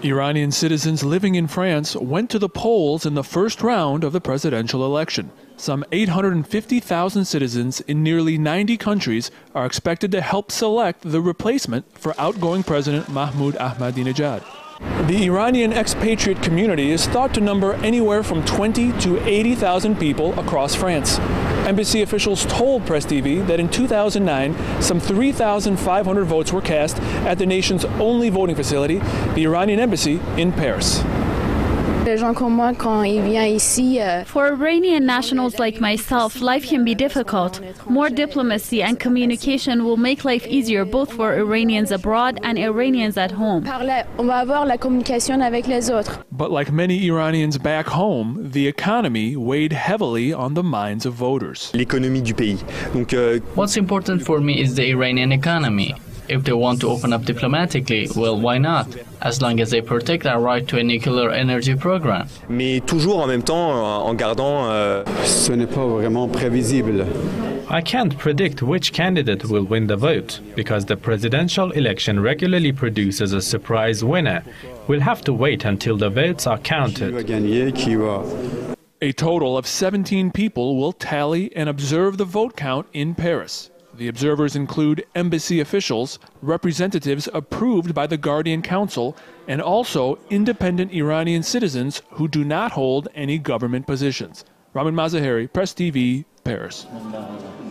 Iranian citizens living in France went to the polls in the first round of the presidential election. Some 850,000 citizens in nearly 90 countries are expected to help select the replacement for outgoing President Mahmoud Ahmadinejad. The Iranian expatriate community is thought to number anywhere from 20 to 80,000 people across France. Embassy officials told Press TV that in 2009, some 3,500 votes were cast at the nation's only voting facility, the Iranian Embassy in Paris. For Iranian nationals like myself, life can be difficult. More diplomacy and communication will make life easier both for Iranians abroad and Iranians at home. But like many Iranians back home, the economy weighed heavily on the minds of voters. What's important for me is the Iranian economy. If they want to open up diplomatically, well, why not? As long as they protect our right to a nuclear energy program. Mais toujours en même temps en gardant Ce n'est pas vraiment prévisible. I can't predict which candidate will win the vote, because the presidential election regularly produces a surprise winner. We'll have to wait until the votes are counted. A total of 17 people will tally and observe the vote count in Paris. The observers include embassy officials, representatives approved by the Guardian Council, and also independent Iranian citizens who do not hold any government positions. Ramin Mazaheri, Press TV, Paris.